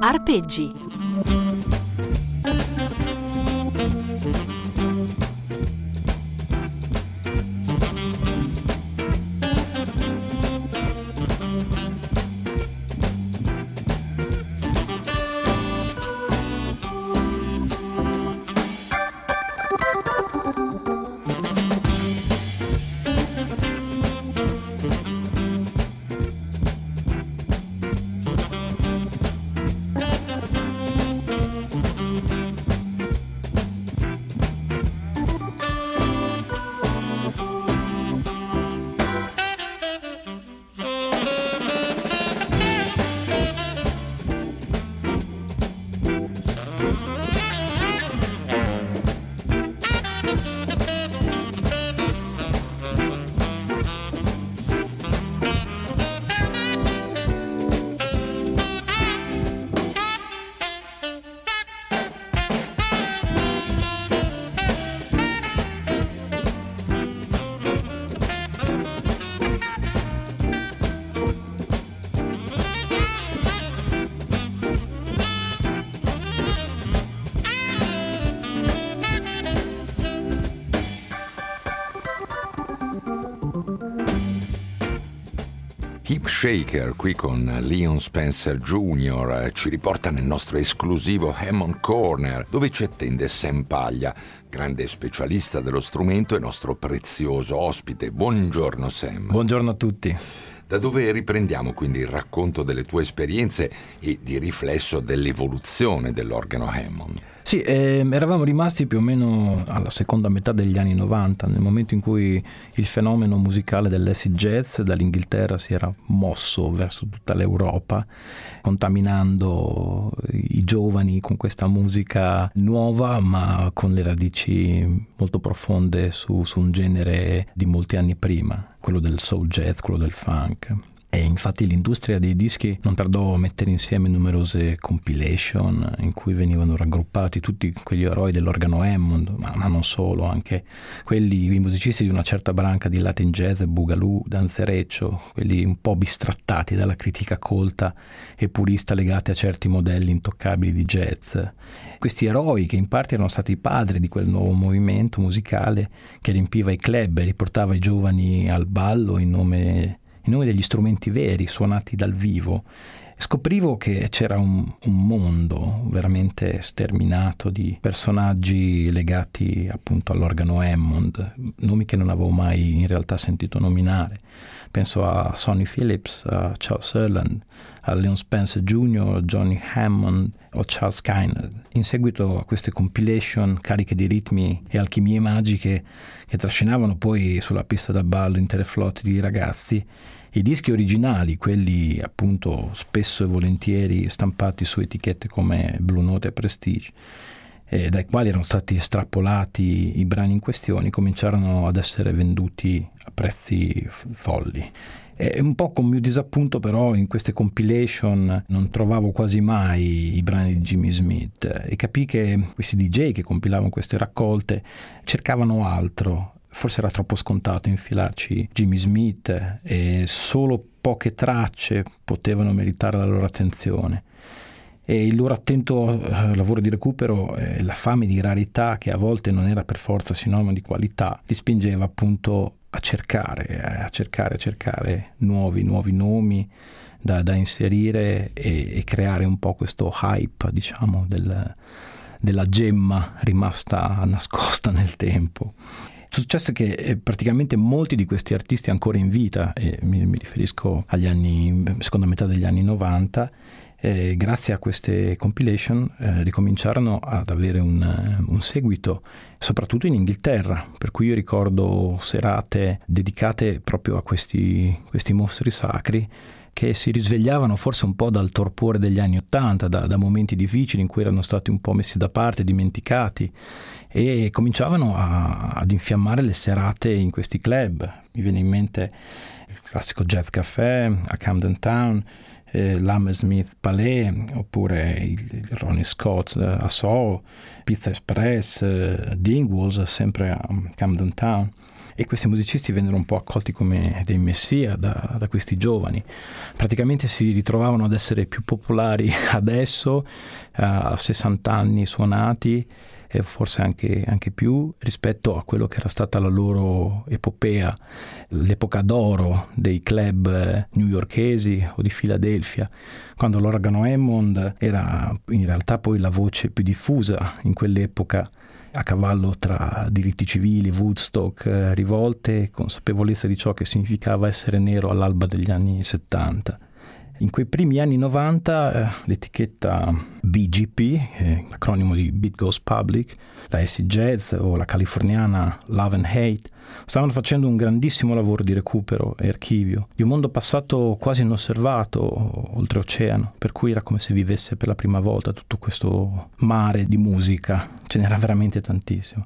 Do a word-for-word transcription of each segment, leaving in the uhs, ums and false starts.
Arpeggi. Hip Shaker qui con Leon Spencer Junior ci riporta nel nostro esclusivo Hammond Corner, dove ci attende Sam Paglia, grande specialista dello strumento e nostro prezioso ospite. Buongiorno Sam. Buongiorno a tutti. Da dove riprendiamo quindi il racconto delle tue esperienze e di riflesso dell'evoluzione dell'organo Hammond? Sì, eh, eravamo rimasti più o meno alla seconda metà degli anni novanta, nel momento in cui il fenomeno musicale dell'acid jazz dall'Inghilterra si era mosso verso tutta l'Europa, contaminando i giovani con questa musica nuova, ma con le radici molto profonde su, su un genere di molti anni prima, quello del soul jazz, quello del funk. E infatti l'industria dei dischi non tardò a mettere insieme numerose compilation in cui venivano raggruppati tutti quegli eroi dell'organo Hammond, ma, ma non solo, anche quelli, i musicisti di una certa branca di Latin jazz, boogaloo, danzereccio, quelli un po' bistrattati dalla critica colta e purista legati a certi modelli intoccabili di jazz. Questi eroi che in parte erano stati i padri di quel nuovo movimento musicale che riempiva i club e riportava i giovani al ballo in nome in nome degli strumenti veri suonati dal vivo. Scoprivo che c'era un, un mondo veramente sterminato di personaggi legati appunto all'organo Hammond, nomi che non avevo mai in realtà sentito nominare. Penso a Sonny Phillips, a Charles Earland, a Leon Spencer Junior, Johnny Hammond o Charles Kiner. In seguito a queste compilation cariche di ritmi e alchimie magiche che trascinavano poi sulla pista da ballo intere flotte di ragazzi, i dischi originali, quelli appunto spesso e volentieri stampati su etichette come Blue Note e Prestige, eh, dai quali erano stati estrapolati i brani in questione, cominciarono ad essere venduti a prezzi f- folli. E un po' con mio disappunto però in queste compilation non trovavo quasi mai i brani di Jimmy Smith e capii che questi D J che compilavano queste raccolte cercavano altro. Forse era troppo scontato infilarci Jimmy Smith e solo poche tracce potevano meritare la loro attenzione. E il loro attento eh, lavoro di recupero e la fame di rarità, che a volte non era per forza sinonimo di qualità, li spingeva appunto a cercare, a cercare, a cercare nuovi, nuovi nomi da, da inserire e, e creare un po' questo hype, diciamo, del, della gemma rimasta nascosta nel tempo. Successo che eh, praticamente molti di questi artisti ancora in vita, e mi, mi riferisco agli anni, seconda metà degli anni novanta, eh, grazie a queste compilation eh, ricominciarono ad avere un, un seguito, soprattutto in Inghilterra, per cui io ricordo serate dedicate proprio a questi, questi mostri sacri che si risvegliavano forse un po' dal torpore degli anni Ottanta, da, da momenti difficili in cui erano stati un po' messi da parte, dimenticati, e cominciavano a, ad infiammare le serate in questi club. Mi viene in mente il classico Jazz Café a Camden Town, eh, L'Hammersmith Palais, oppure il, il Ronnie Scott eh, a Soho, Pizza Express, eh, Dingwalls, sempre a Camden Town. E questi musicisti vennero un po' accolti come dei messia da, da questi giovani. Praticamente si ritrovavano ad essere più popolari adesso, a sessanta anni suonati, e forse anche, anche più, rispetto a quello che era stata la loro epopea, l'epoca d'oro dei club newyorkesi o di Filadelfia, quando l'organo Hammond era in realtà poi la voce più diffusa in quell'epoca, a cavallo tra diritti civili, Woodstock, rivolte, consapevolezza di ciò che significava essere nero all'alba degli anni settanta. In quei primi anni novanta eh, l'etichetta B G P, eh, l'acronimo di Beat Goes Public, la acid jazz o la californiana Love and Hate, stavano facendo un grandissimo lavoro di recupero e archivio di un mondo passato quasi inosservato oltreoceano, per cui era come se vivesse per la prima volta tutto questo mare di musica, ce n'era veramente tantissimo.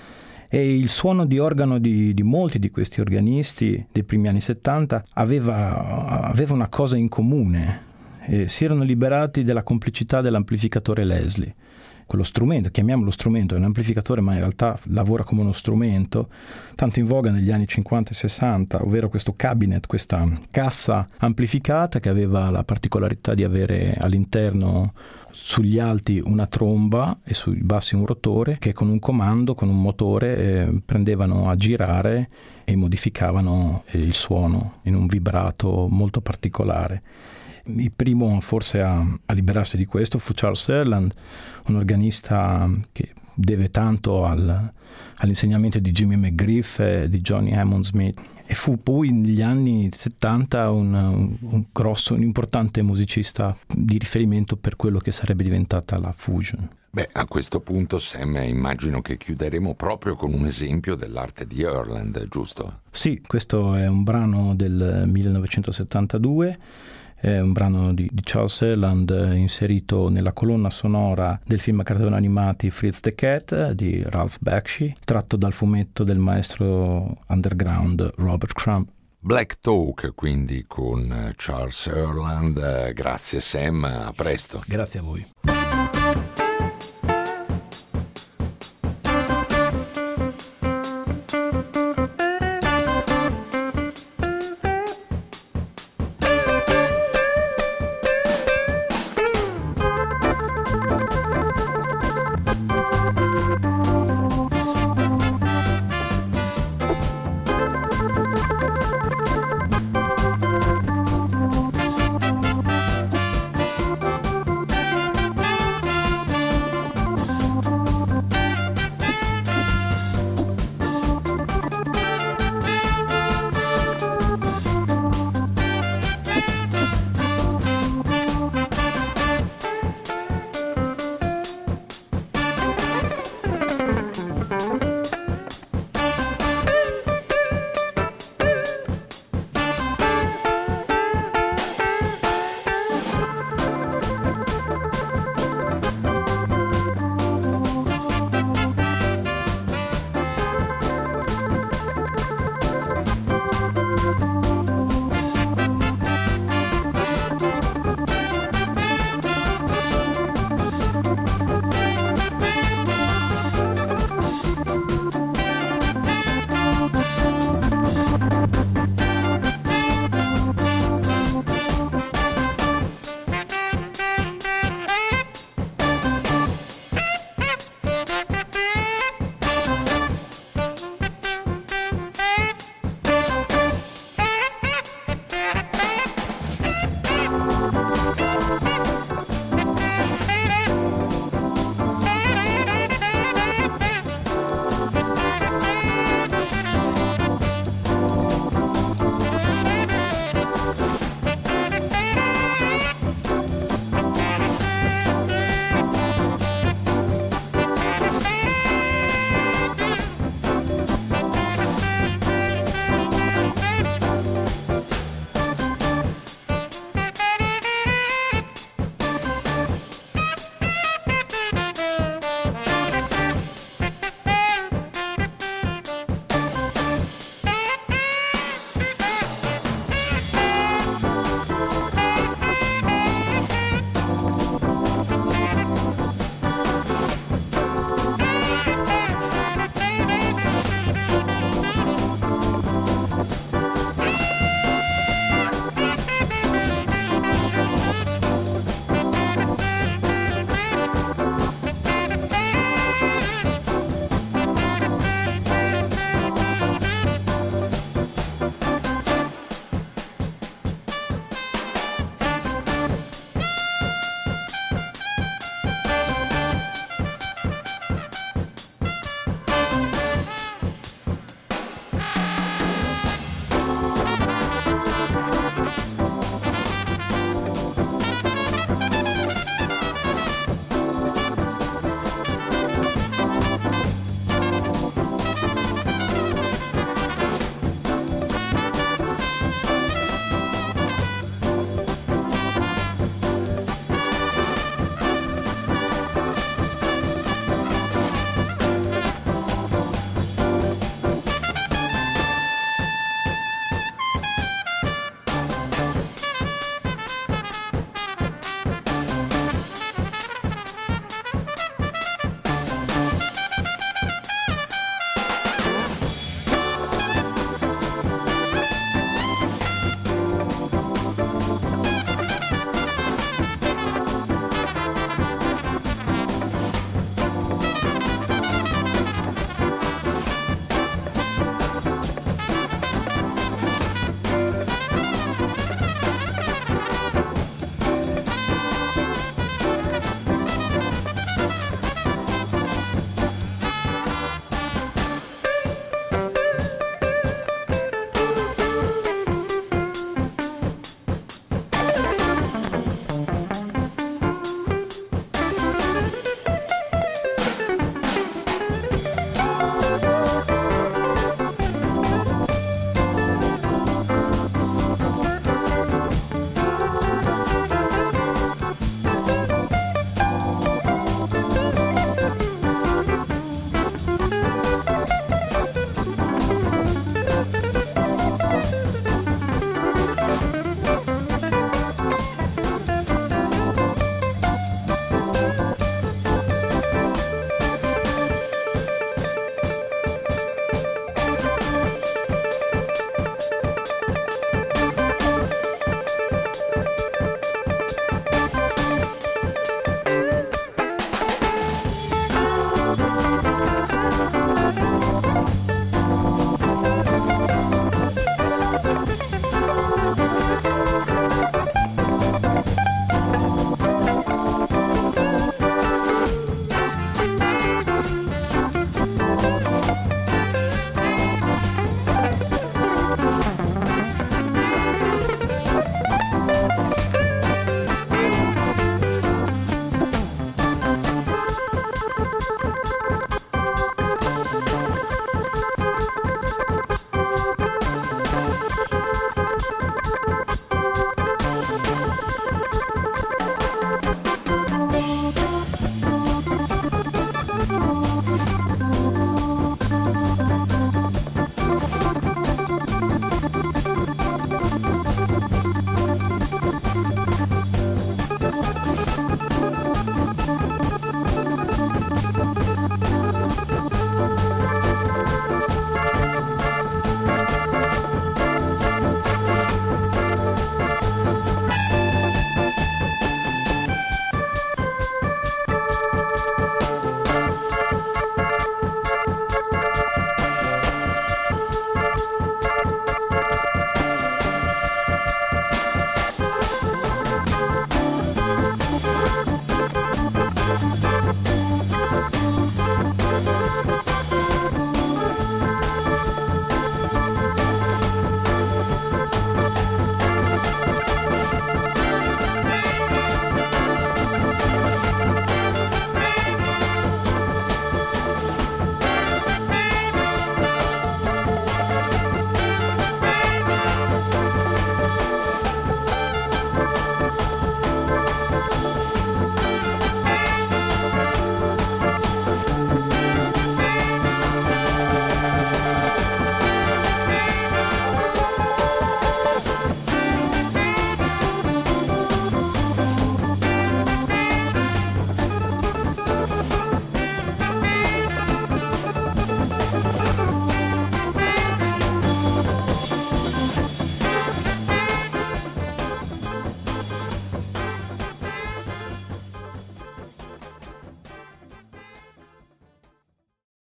E il suono di organo di, di molti di questi organisti dei primi anni settanta aveva, aveva una cosa in comune: eh, si erano liberati della complicità dell'amplificatore Leslie. Quello strumento, chiamiamolo strumento, è un amplificatore ma in realtà lavora come uno strumento, tanto in voga negli anni cinquanta e sessanta, ovvero questo cabinet, questa cassa amplificata che aveva la particolarità di avere all'interno sugli alti una tromba e sui bassi un rotore che con un comando, con un motore eh, prendevano a girare e modificavano eh, il suono in un vibrato molto particolare. Il primo forse a, a liberarsi di questo fu Charles Earland, un organista che deve tanto al, all'insegnamento di Jimmy McGriff e di Johnny Hammond Smith, e fu poi negli anni settanta un, un, un grosso, un importante musicista di riferimento per quello che sarebbe diventata la fusion. Beh, a questo punto, Sam, immagino che chiuderemo proprio con un esempio dell'arte di Earland, giusto? Sì, questo è un brano del millenovecentosettantadue, è un brano di, di Charles Earland inserito nella colonna sonora del film a cartoni animati Fritz the Cat di Ralph Bakshi, tratto dal fumetto del maestro underground Robert Crumb. Black Talk, quindi, con Charles Earland. Grazie Sam, a presto. Grazie a voi.